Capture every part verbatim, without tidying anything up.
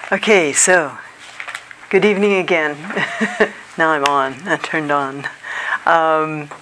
Okay, so good evening again. Now I'm on, I turned on. Um,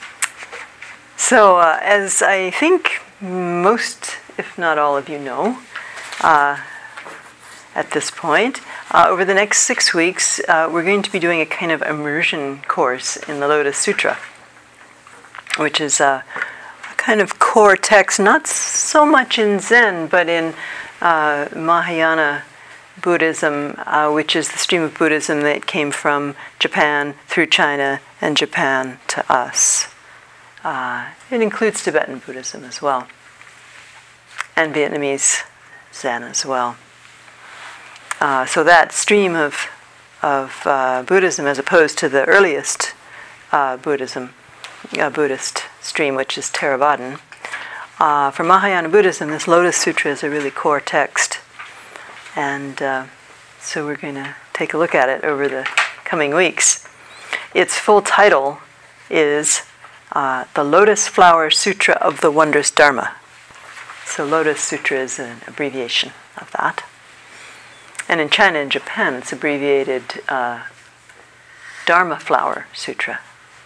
so, uh, as I think most, if not all of you know, uh, at this point, uh, over the next six weeks, uh, we're going to be doing a kind of immersion course in the Lotus Sutra, which is a, a kind of core text, not so much in Zen, but in uh, Mahayana Buddhism, uh, which is the stream of Buddhism that came from Japan through China and Japan to us. Uh, it includes Tibetan Buddhism as well, and Vietnamese Zen as well. Uh, so that stream of of uh, Buddhism, as opposed to the earliest uh, Buddhism, uh, Buddhist stream, which is Theravadan, uh, for Mahayana Buddhism, this Lotus Sutra is a really core text. And uh, so we're going to take a look at it over the coming weeks. Its full title is uh, The Lotus Flower Sutra of the Wondrous Dharma. So Lotus Sutra is an abbreviation of that. And in China and Japan, it's abbreviated uh, Dharma Flower Sutra.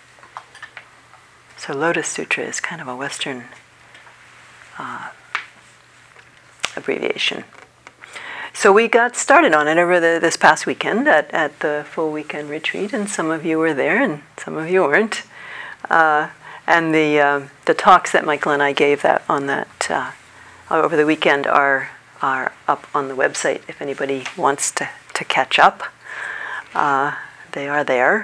So Lotus Sutra is kind of a Western uh, abbreviation. So we got started on it over the, this past weekend at, at the full weekend retreat, and some of you were there and some of you weren't. Uh, and the uh, the talks that Michael and I gave that on that uh, over the weekend are are up on the website if anybody wants to, to catch up. Uh, they are there.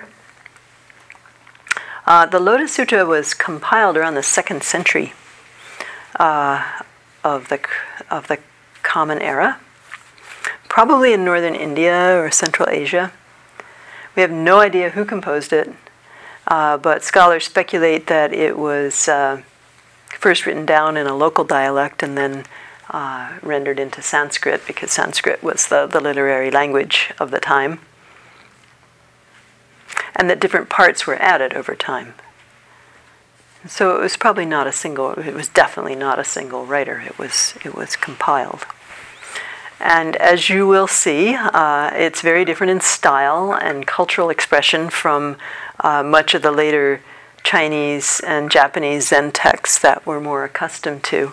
Uh, the Lotus Sutra was compiled around the second century uh, of the of the Common Era. Probably in northern India or Central Asia. We have no idea who composed it, uh, but scholars speculate that it was uh, first written down in a local dialect and then uh, rendered into Sanskrit, because Sanskrit was the, the literary language of the time, and that different parts were added over time. So it was probably not a single, it was definitely not a single writer, it was, it was compiled. And as you will see, uh, it's very different in style and cultural expression from uh, much of the later Chinese and Japanese Zen texts that we're more accustomed to.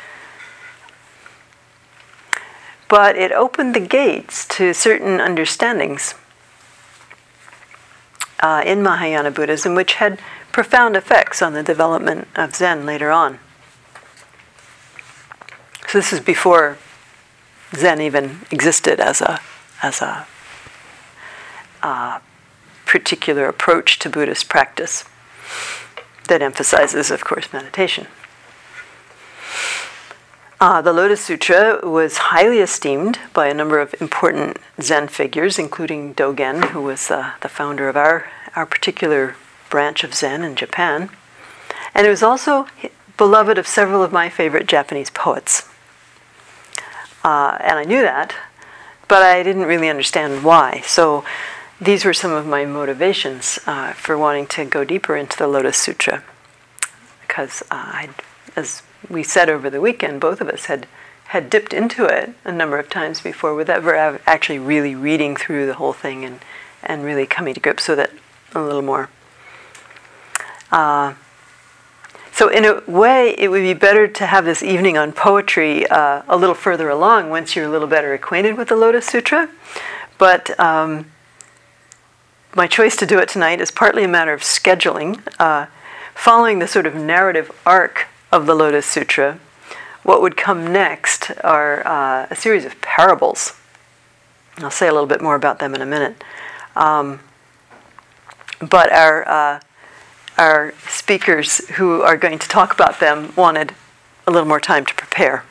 But it opened the gates to certain understandings uh, in Mahayana Buddhism, which had profound effects on the development of Zen later on. So this is before Zen even existed as a as a uh, particular approach to Buddhist practice that emphasizes, of course, meditation. Uh, the Lotus Sutra was highly esteemed by a number of important Zen figures, including Dogen, who was uh, the founder of our, our particular branch of Zen in Japan. And it was also beloved of several of my favorite Japanese poets. Uh, and I knew that, but I didn't really understand why. So these were some of my motivations uh, for wanting to go deeper into the Lotus Sutra. Because, uh, I'd, as we said over the weekend, both of us had, had dipped into it a number of times before without ever actually really reading through the whole thing and, and really coming to grips with it a little more. Uh, So in a way, it would be better to have this evening on poetry uh, a little further along once you're a little better acquainted with the Lotus Sutra. But um, my choice to do it tonight is partly a matter of scheduling. Uh, following the sort of narrative arc of the Lotus Sutra, what would come next are uh, a series of parables. I'll say a little bit more about them in a minute. Um, but our... Uh, Our speakers who are going to talk about them wanted a little more time to prepare.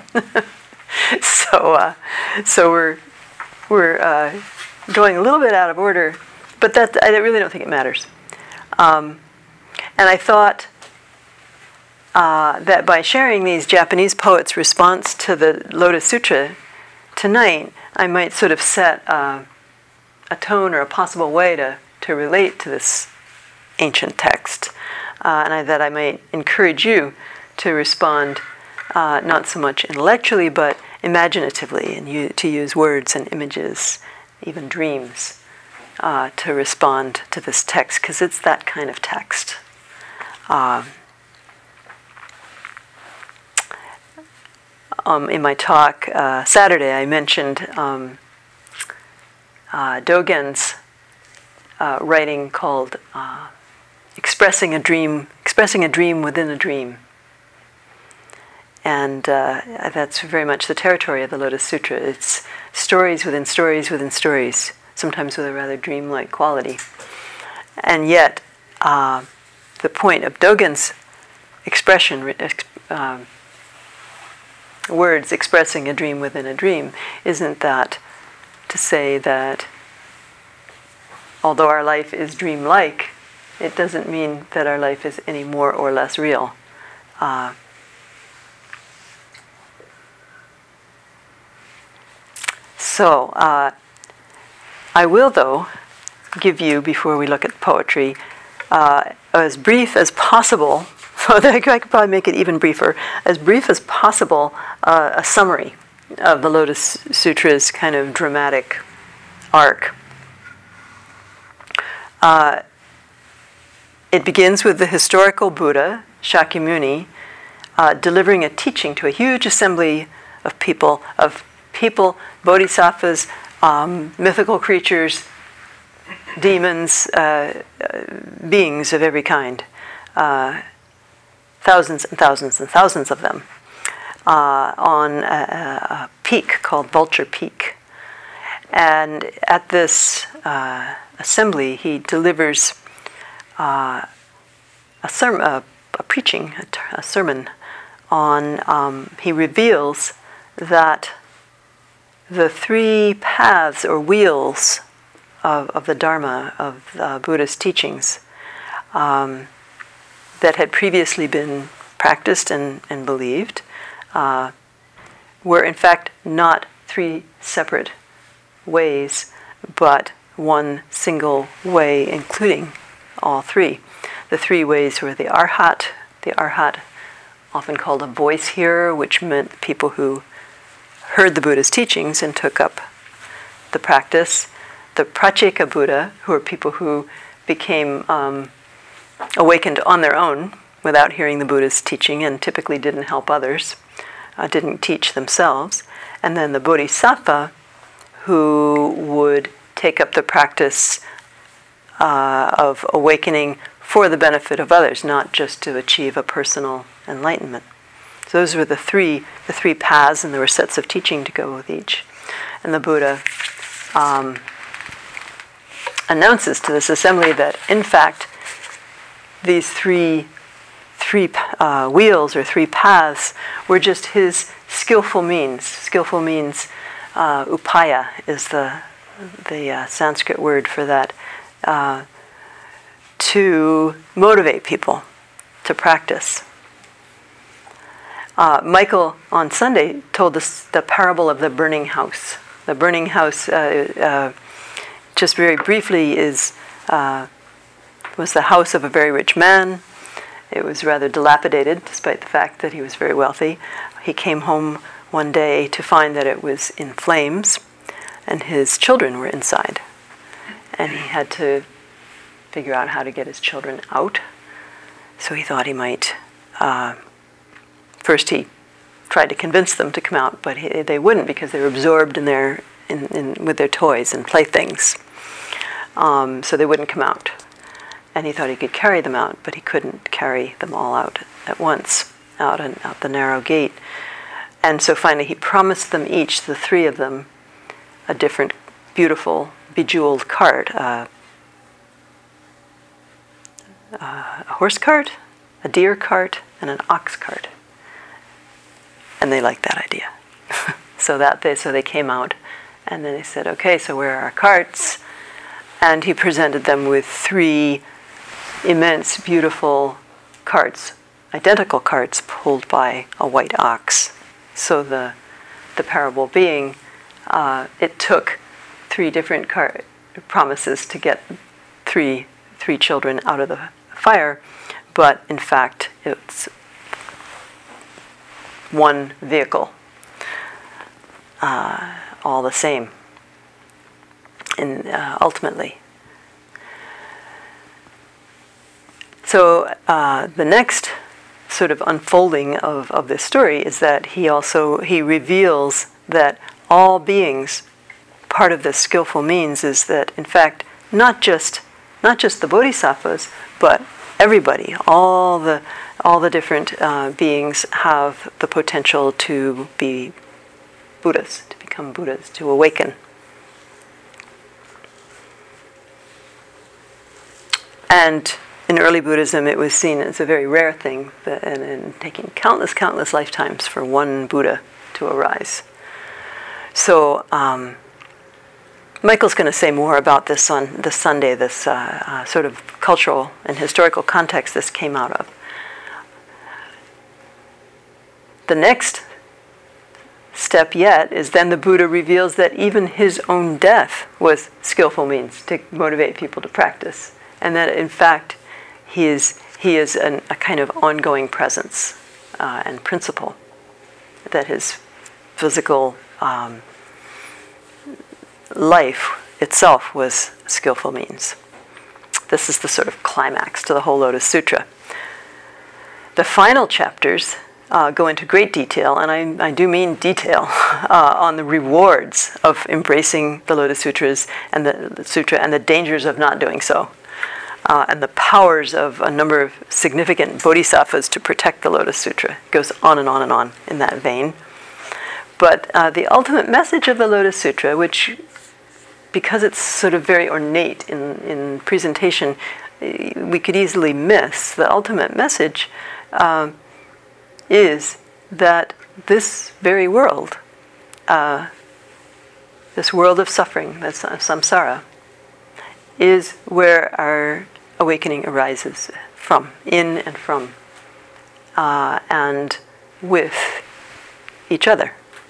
so, uh, so we're we're uh, going a little bit out of order, but that I really don't think it matters. Um, and I thought uh, that by sharing these Japanese poets' response to the Lotus Sutra tonight, I might sort of set uh, a tone or a possible way to to relate to this ancient text, uh, and I, that I might encourage you to respond uh, not so much intellectually, but imaginatively and u- to use words and images, even dreams, uh, to respond to this text, because it's that kind of text. Uh, um, in my talk uh, Saturday, I mentioned um, uh, Dogen's uh, writing called uh, "Expressing a Dream," expressing a dream within a dream. And uh, that's very much the territory of the Lotus Sutra. It's stories within stories within stories, sometimes with a rather dreamlike quality. And yet, uh, the point of Dogen's expression, uh, words expressing a dream within a dream, isn't that to say that although our life is dreamlike, it doesn't mean that our life is any more or less real. Uh, So, uh, I will, though, give you, before we look at poetry, uh, as brief as possible, so I could probably make it even briefer, as brief as possible, uh, a summary of the Lotus Sutra's kind of dramatic arc. Uh, it begins with the historical Buddha, Shakyamuni, uh, delivering a teaching to a huge assembly of people, of people, bodhisattvas, um, mythical creatures, demons, uh, uh, beings of every kind, uh, thousands and thousands and thousands of them, uh, on a, a peak called Vulture Peak. And at this uh, assembly, he delivers uh, a, serm- a, a preaching, a, t- a sermon on, um, he reveals that the three paths or wheels of, of the Dharma, of uh, Buddha's teachings, um, that had previously been practiced and, and believed, uh, were in fact not three separate ways, but one single way, including all three. The three ways were the Arhat, the Arhat, often called a voice hearer, which meant people who heard the Buddha's teachings and took up the practice. The Pratyeka Buddha, who are people who became um, awakened on their own without hearing the Buddha's teaching and typically didn't help others, uh, didn't teach themselves. And then the Bodhisattva, who would take up the practice uh, of awakening for the benefit of others, not just to achieve a personal enlightenment. So those were the three, the three paths, and there were sets of teaching to go with each. And the Buddha um, announces to this assembly that, in fact, these three, three uh, wheels or three paths were just his skillful means. Skillful means, uh, upaya is the the uh, Sanskrit word for that, uh, to motivate people to practice. Uh, Michael on Sunday told us the parable of the burning house. The burning house, uh, uh, just very briefly, is uh, was the house of a very rich man. It was rather dilapidated, despite the fact that he was very wealthy. He came home one day to find that it was in flames, and his children were inside. And he had to figure out how to get his children out. So he thought he might... Uh, First, he tried to convince them to come out, but he, they wouldn't because they were absorbed in their in, in with their toys and playthings. Um, so they wouldn't come out. And he thought he could carry them out, but he couldn't carry them all out at once, out and out the narrow gate. And so finally, he promised them each, the three of them, a different, beautiful, bejeweled cart, uh, uh, a horse cart, a deer cart, and an ox cart. And they liked that idea. so that they so they came out, and then they said, okay, so where are our carts? And he presented them with three immense, beautiful carts, identical carts pulled by a white ox. So the the parable being, uh, it took three different car- promises to get three three children out of the fire, but in fact it's one vehicle. uh, all the same. And uh, ultimately. So uh, the next sort of unfolding of, of this story is that he also, he reveals that all beings, part of this skillful means is that, in fact, not just not just the bodhisattvas, but everybody, all the all the different uh, beings have the potential to be Buddhas, to become Buddhas, to awaken. And in early Buddhism, it was seen as a very rare thing, that, and, and taking countless, countless lifetimes for one Buddha to arise. So um, Michael's going to say more about this on this Sunday, this uh, uh, sort of cultural and historical context this came out of. The next step yet is then the Buddha reveals that even his own death was skillful means to motivate people to practice, and that in fact he is he is an, a kind of ongoing presence uh, and principle, that his physical um, life itself was skillful means. This is the sort of climax to the whole Lotus Sutra. The final chapters uh, go into great detail, and I, I do mean detail, uh, on the rewards of embracing the Lotus Sutras and the, the Sutra, and the dangers of not doing so, uh, and the powers of a number of significant bodhisattvas to protect the Lotus Sutra. It goes on and on and on in that vein. But uh, the ultimate message of the Lotus Sutra, which, because it's sort of very ornate in, in presentation, we could easily miss. The ultimate message uh, is that this very world, uh, this world of suffering, that's samsara, is where our awakening arises from, in and from, uh, and with each other.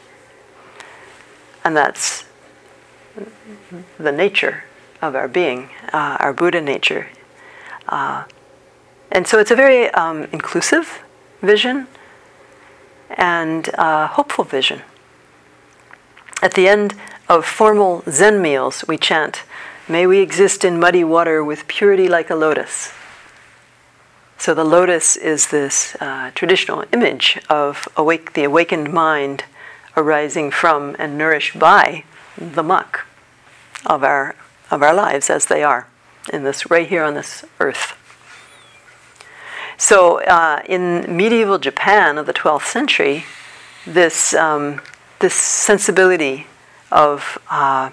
And that's the nature of our being, uh, our Buddha nature. Uh, and so it's a very um, inclusive vision and uh, hopeful vision. At the end of formal Zen meals, we chant, "May we exist in muddy water with purity like a lotus." So the lotus is this uh, traditional image of awake, the awakened mind arising from and nourished by the muck of our of our lives as they are in this, right here on this earth. So uh, in medieval Japan of the twelfth century, this um, this sensibility of uh,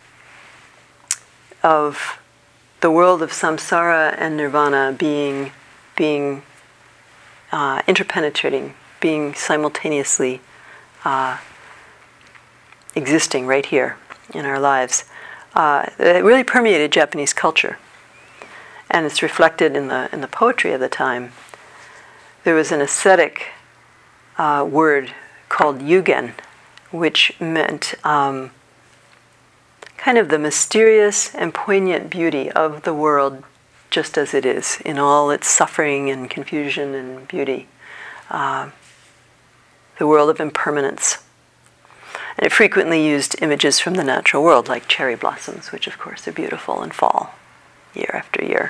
of the world of samsara and nirvana being being uh, interpenetrating, being simultaneously uh, existing right here in our lives, uh, it really permeated Japanese culture, and it's reflected in the in the poetry of the time. There was an ascetic uh, word called yugen, which meant um, kind of the mysterious and poignant beauty of the world just as it is, in all its suffering and confusion and beauty. Uh, the world of impermanence. And it frequently used images from the natural world, like cherry blossoms, which of course are beautiful in fall, year after year.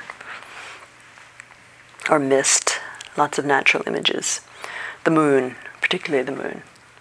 Or mist, lots of natural images. The moon, particularly the moon.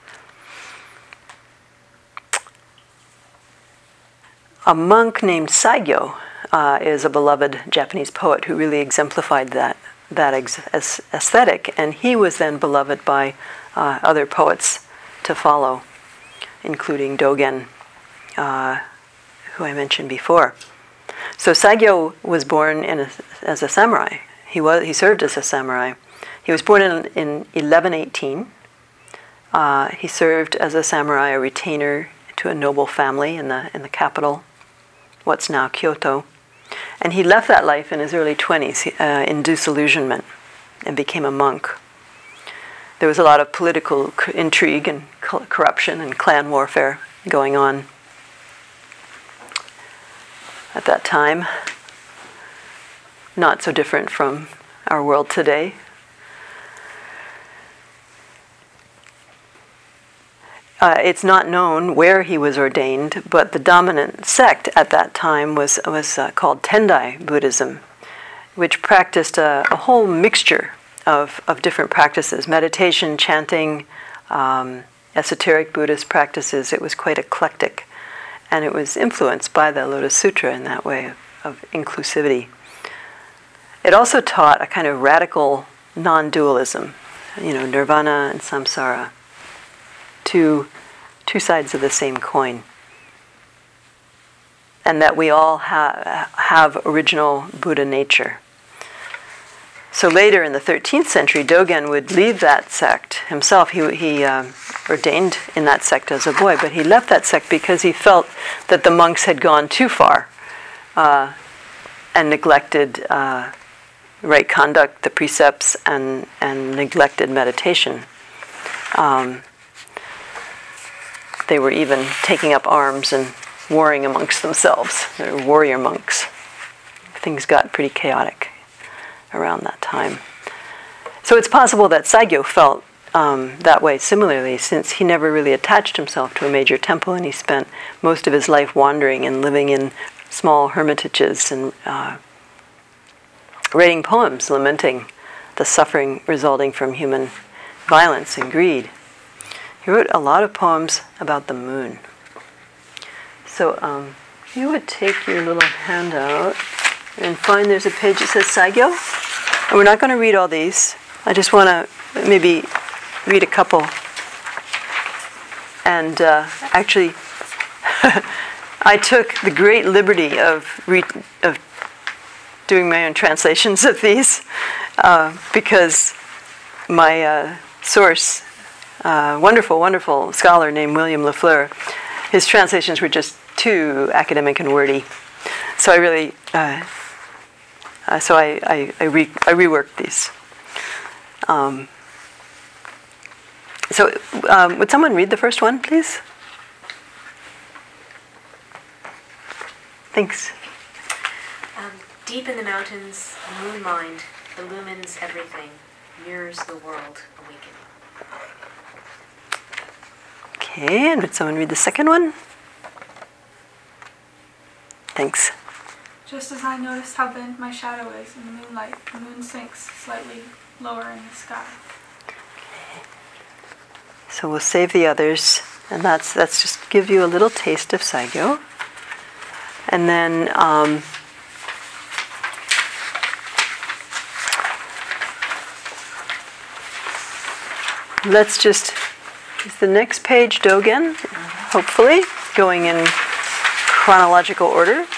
A monk named Saigyo uh, is a beloved Japanese poet who really exemplified that, that ex- as aesthetic, and he was then beloved by uh, other poets to follow, including Dogen, uh, who I mentioned before. So Saigyo was born in a, as a samurai. He was he served as a samurai. He was born in, in eleven eighteen. Uh, he served as a samurai, a retainer to a noble family in the in the capital, what's now Kyoto. And he left that life in his early twenties uh, in disillusionment and became a monk. There was a lot of political intrigue and corruption and clan warfare going on at that time. Not so different from our world today. uh, it's not known where he was ordained, but the dominant sect at that time was was uh, called Tendai Buddhism, which practiced a, a whole mixture of, of different practices: meditation, chanting, um, esoteric Buddhist practices. It was quite eclectic, and it was influenced by the Lotus Sutra in that way of, of inclusivity. It also taught a kind of radical non-dualism, you know, nirvana and samsara, two, two sides of the same coin, and that we all ha- have original Buddha nature. So later in the thirteenth century, Dogen would leave that sect himself. He, he um, ordained in that sect as a boy, but he left that sect because he felt that the monks had gone too far uh, and neglected uh, right conduct, the precepts, and, and neglected meditation. Um, they were even taking up arms and warring amongst themselves. They were warrior monks. Things got pretty chaotic around that time. So it's possible that Saigyo felt um, that way similarly, since he never really attached himself to a major temple, and he spent most of his life wandering and living in small hermitages and uh, writing poems lamenting the suffering resulting from human violence and greed. He wrote a lot of poems about the moon. So um, if you would take your little handout and find there's a page that says Saigyo. And we're not going to read all these. I just want to maybe read a couple. And uh, actually, I took the great liberty of re- of doing my own translations of these uh, because my uh, source, uh, wonderful, wonderful scholar named William Lafleur, his translations were just too academic and wordy. So I really, uh, uh, so I I, I, re- I reworked these. Um, so um, would someone read the first one, please? Thanks. Um, deep in the mountains, a moon mind illumines everything, mirrors the world awakening. Okay, and would someone read the second one? Thanks. Just as I noticed how bent my shadow is in the moonlight, the moon sinks slightly lower in the sky. So we'll save the others, and that's that's just give you a little taste of Saigyo. And then um, let's just, is the next page Dogen, hopefully, going in chronological order.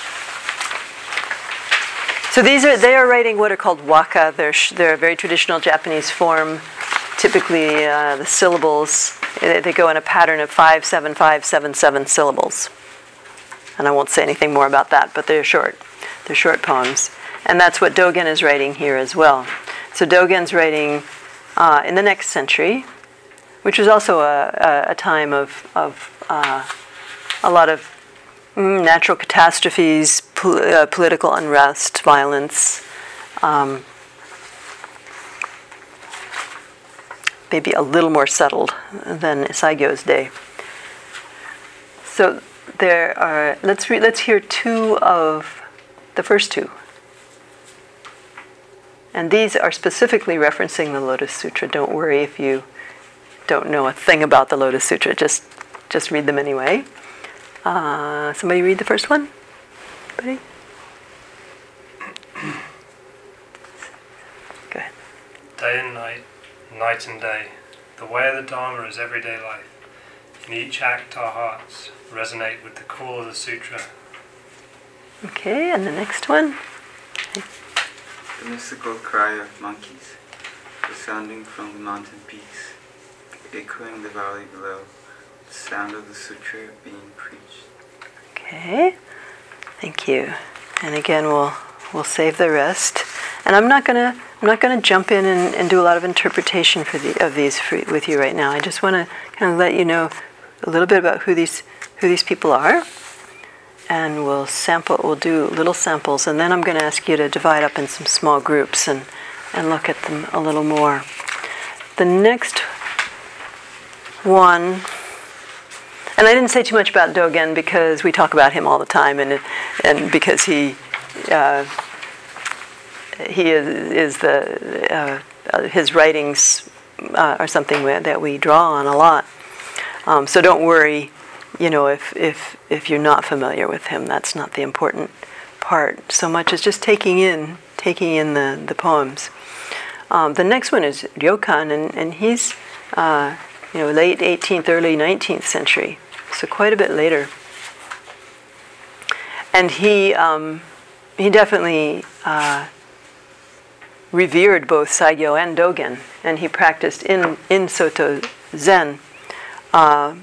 So these are, they are writing what are called waka. They're, they're a very traditional Japanese form. Typically uh, the syllables, they, they go in a pattern of five, seven, five, seven, seven syllables. And I won't say anything more about that, but they're short. They're short poems. And that's what Dogen is writing here as well. So Dogen's writing uh, in the next century, which was also a, a, a time of, of uh, a lot of mm, natural catastrophes, pol- uh, political unrest, violence, um, maybe a little more settled than Saigyo's day. So there are, let's re- let's hear two of the first two. And these are specifically referencing the Lotus Sutra. Don't worry if you don't know a thing about the Lotus Sutra. Just just read them anyway. Uh, somebody read the first one? Anybody? Go ahead. Day and night, night and day, the way of the Dharma is everyday life. In each act our hearts resonate with the call of the sutra. Okay, and the next one? The mystical cry of monkeys, resounding from the mountain peaks, echoing the valley below, the sound of the sutra being preached. Okay, thank you. And again, we'll we'll save the rest. And I'm not gonna I'm not gonna jump in and, and do a lot of interpretation for the of these for, with you right now. I just want to kind of let you know a little bit about who these who these people are. And we'll sample, we'll do little samples, and then I'm going to ask you to divide up in some small groups and, and look at them a little more. The next one and I didn't say too much about Dogen because we talk about him all the time, and and because he uh, he is, is the uh, his writings uh, are something that we draw on a lot. Um, so don't worry, you know, if if if you're not familiar with him, that's not the important part so much as just taking in taking in the the poems. Um, the next one is Ryokan, and and he's uh, you know late eighteenth, early nineteenth century, so quite a bit later. And he um, he definitely uh, revered both Saigyo and Dogen, and he practiced in in Soto Zen. Uh,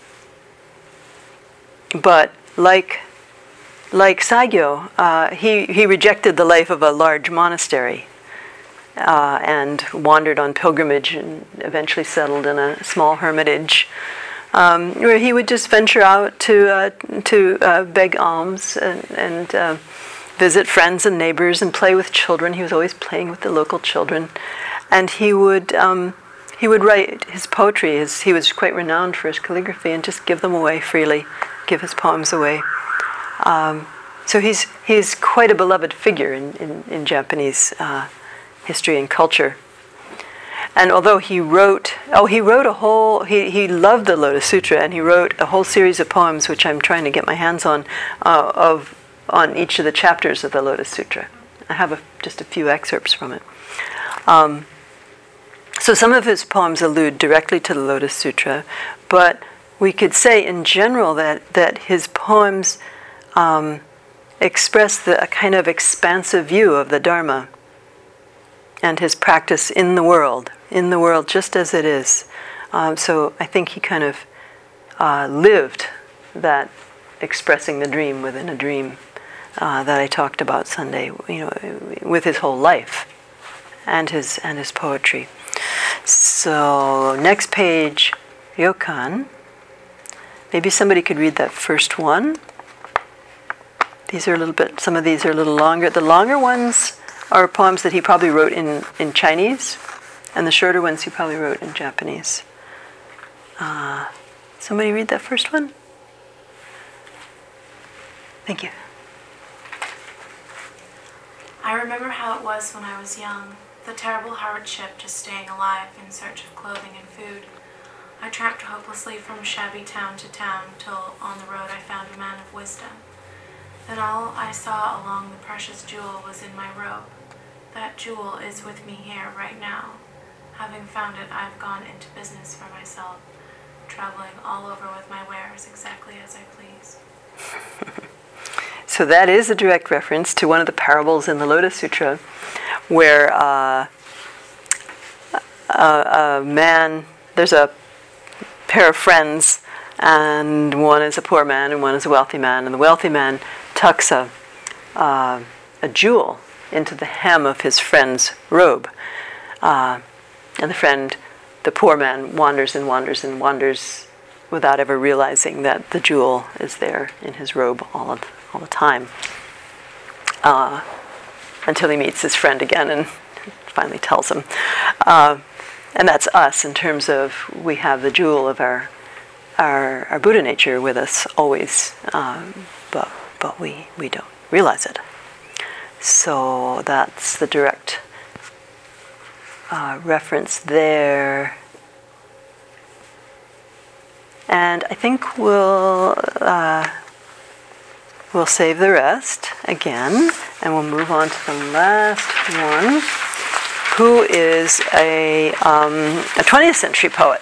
but like like Saigyo, uh, he he rejected the life of a large monastery. Uh, and wandered on pilgrimage and eventually settled in a small hermitage um, where he would just venture out to uh, to uh, beg alms and, and uh, visit friends and neighbors and play with children. He was always playing with the local children, and he would um, he would write his poetry. His, he was quite renowned for his calligraphy, and just give them away freely, give his poems away. Um, so he's he's quite a beloved figure in in, in Japanese Uh, history and culture. And although he wrote, oh, he wrote a whole, he, he loved the Lotus Sutra, and he wrote a whole series of poems, which I'm trying to get my hands on, uh, of on each of the chapters of the Lotus Sutra. I have a, just a few excerpts from it. Um, so some of his poems allude directly to the Lotus Sutra, but we could say in general that, that his poems um, express the, a kind of expansive view of the Dharma and his practice in the world, in the world just as it is. Um, so I think he kind of uh, lived that expressing the dream within a dream uh, that I talked about Sunday, you know, with his whole life and his and his poetry. So next page, Ryokan. Maybe somebody could read that first one. These are a little bit. Some of these are a little longer. The longer ones are poems that he probably wrote in, in Chinese, and the shorter ones he probably wrote in Japanese. Uh, somebody read that first one? Thank you. I remember how it was when I was young, the terrible hardship just staying alive in search of clothing and food. I tramped hopelessly from shabby town to town till on the road I found a man of wisdom. Then all I saw along the precious jewel was in my robe. That jewel is with me here right now. Having found it, I've gone into business for myself, traveling all over with my wares exactly as I please. So that is a direct reference to one of the parables in the Lotus Sutra, where uh, a, a man, there's a pair of friends, and one is a poor man and one is a wealthy man, and the wealthy man tucks a, uh, a jewel into the hem of his friend's robe. Uh, and the friend, the poor man, wanders and wanders and wanders without ever realizing that the jewel is there in his robe all of, all the time. Uh, until he meets his friend again and finally tells him. Uh, and that's us in terms of we have the jewel of our our, our Buddha nature with us always, um, but but we, we don't realize it. So that's the direct uh, reference there. And I think we'll uh, we'll save the rest again, and we'll move on to the last one, who is a um, a twentieth century poet,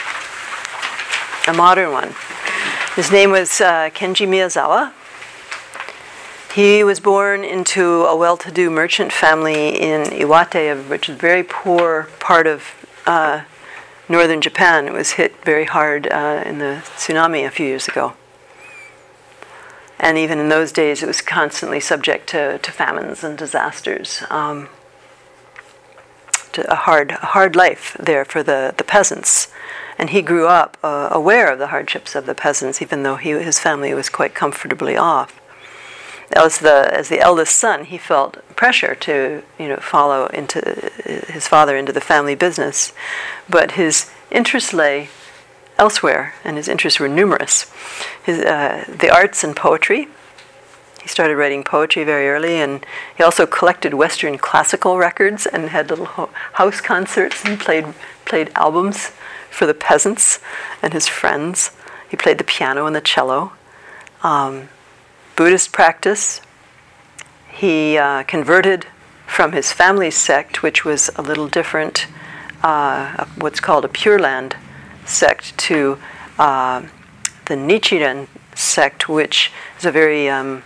a modern one. His name was uh, Kenji Miyazawa. He was born into a well-to-do merchant family in Iwate, which is a very poor part of uh, northern Japan. It was hit very hard uh, in the tsunami a few years ago. And even in those days, it was constantly subject to, to famines and disasters. Um, to a hard, a hard life there for the, the peasants. And he grew up uh, aware of the hardships of the peasants, even though he, his family was quite comfortably off. As the as the eldest son, he felt pressure to you know follow into his father into the family business, but his interest lay elsewhere, and his interests were numerous. His, uh, the arts and poetry. He started writing poetry very early, and he also collected Western classical records and had little ho- house concerts and played played albums for the peasants and his friends. He played the piano and the cello. Um, Buddhist practice. He uh, converted from his family's sect, which was a little different, uh, what's called a Pure Land sect, to uh, the Nichiren sect, which is a very um,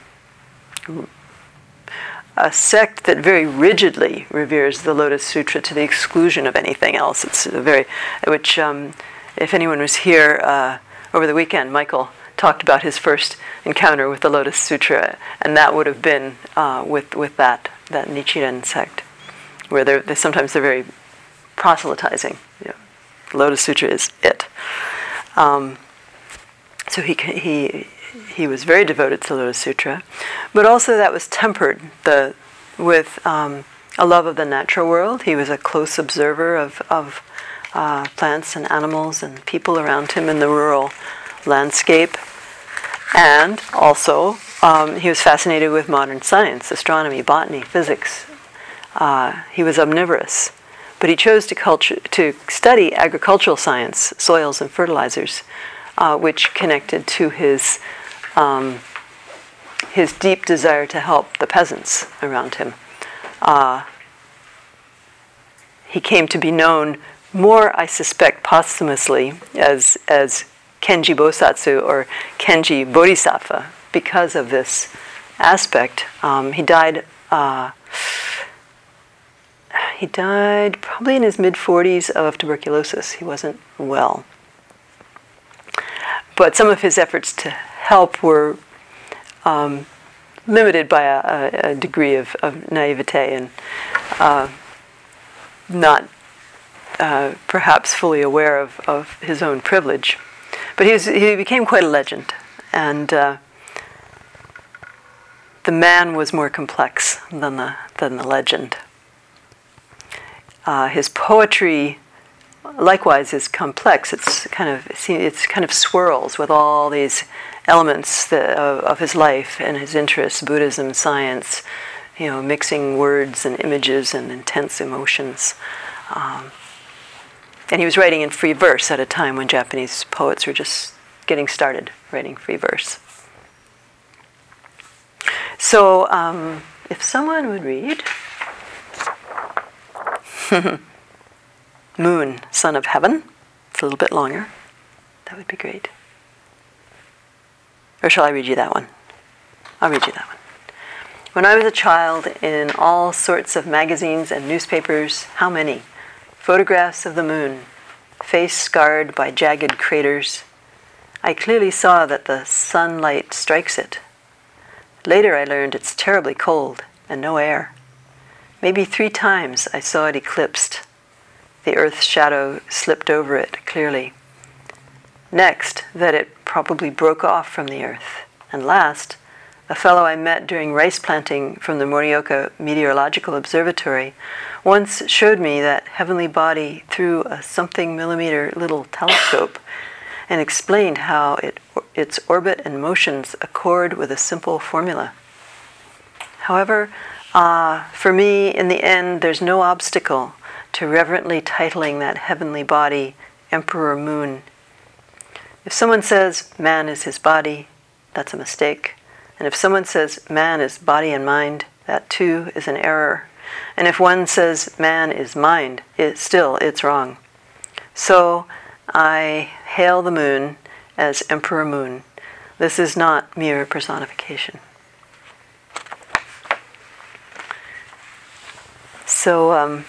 a sect that very rigidly reveres the Lotus Sutra to the exclusion of anything else. It's a very, which, um, if anyone was here uh, over the weekend, Michael talked about his first encounter with the Lotus Sutra, and that would have been uh, with with that that Nichiren sect, where they're, they sometimes they're very proselytizing. You know, the Lotus Sutra is it. Um, so he he. He was very devoted to the Lotus Sutra, but also that was tempered the, with um, a love of the natural world. He was a close observer of, of uh, plants and animals and people around him in the rural landscape. And also, um, he was fascinated with modern science, astronomy, botany, physics. Uh, he was omnivorous, but he chose to, culture, to study agricultural science, soils and fertilizers, uh, which connected to his Um, his deep desire to help the peasants around him. Uh, he came to be known more, I suspect, posthumously as as Kenji Bosatsu or Kenji Bodhisattva because of this aspect. Um, he died. Uh, he died probably in his mid forties of tuberculosis. He wasn't well, but some of his efforts to help were um, limited by a, a degree of, of naivete and uh, not uh, perhaps fully aware of, of his own privilege. But he, was, he became quite a legend, and uh, the man was more complex than the than the legend. Uh, his poetry, likewise, is complex. It's kind of it's kind of swirls with all these elements that, of, of his life and his interests: Buddhism, science, you know, mixing words and images and intense emotions. Um, and he was writing in free verse at a time when Japanese poets were just getting started writing free verse. So, um, if someone would read Moon, Son of Heaven. It's a little bit longer. That would be great. Or shall I read you that one? I'll read you that one. When I was a child, in all sorts of magazines and newspapers, how many? Photographs of the moon, face scarred by jagged craters. I clearly saw that the sunlight strikes it. Later I learned it's terribly cold and no air. Maybe three times I saw it eclipsed. The earth's shadow slipped over it clearly. Next, that it probably broke off from the earth. And last, a fellow I met during rice planting from the Morioka Meteorological Observatory once showed me that heavenly body through a something millimeter little telescope and explained how it, its orbit and motions accord with a simple formula. However, uh, for me, in the end, there's no obstacle to reverently titling that heavenly body Emperor Moon. If someone says man is his body, that's a mistake. And if someone says man is body and mind, that too is an error. And if one says man is mind, it still it's wrong. So I hail the moon as Emperor Moon. This is not mere personification. So um,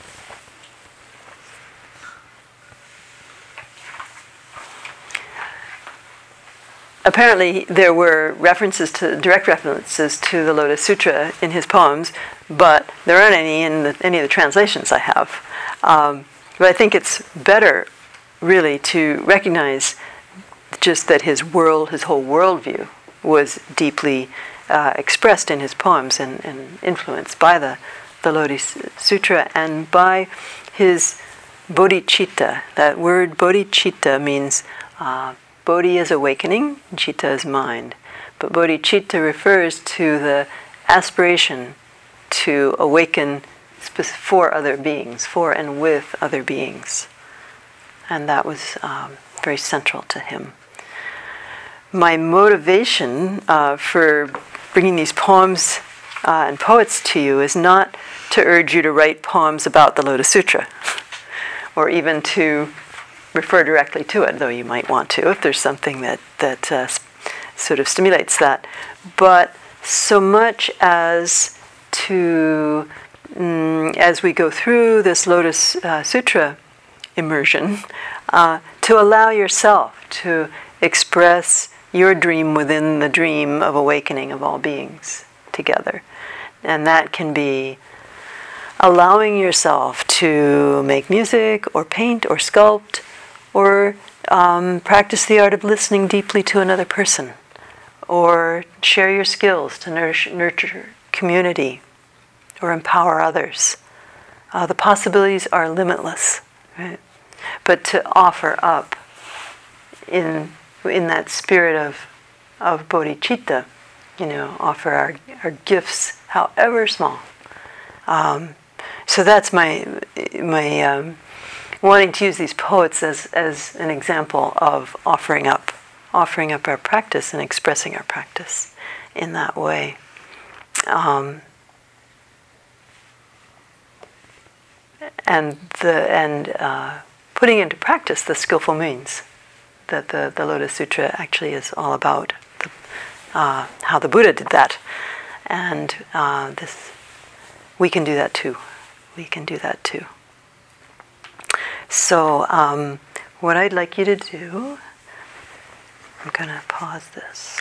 apparently there were references to direct references to the Lotus Sutra in his poems, but there aren't any in the, any of the translations I have. Um, but I think it's better, really, to recognize just that his world, his whole worldview, was deeply uh, expressed in his poems and, and influenced by the, the Lotus Sutra and by his bodhicitta. That word bodhicitta means Uh, Bodhi is awakening, Chitta is mind. But bodhicitta refers to the aspiration to awaken for other beings, for and with other beings. And that was um, very central to him. My motivation uh, for bringing these poems uh, and poets to you is not to urge you to write poems about the Lotus Sutra, or even to refer directly to it, though you might want to if there's something that, that uh, sort of stimulates that. But so much as to, mm, as we go through this Lotus uh, Sutra immersion, uh, to allow yourself to express your dream within the dream of awakening of all beings together. And that can be allowing yourself to make music or paint or sculpt or um, practice the art of listening deeply to another person, or share your skills to nourish, nurture community or empower others. Uh, the possibilities are limitless, right? But to offer up in in that spirit of of bodhicitta, you know, offer our, our gifts, however small. Um, so that's my my um, wanting to use these poets as as an example of offering up, offering up our practice and expressing our practice in that way. Um, and the and uh, putting into practice the skillful means that the, the Lotus Sutra actually is all about, the, uh, how the Buddha did that. And uh, this, we can do that too. We can do that too. So um, what I'd like you to do, I'm going to pause this.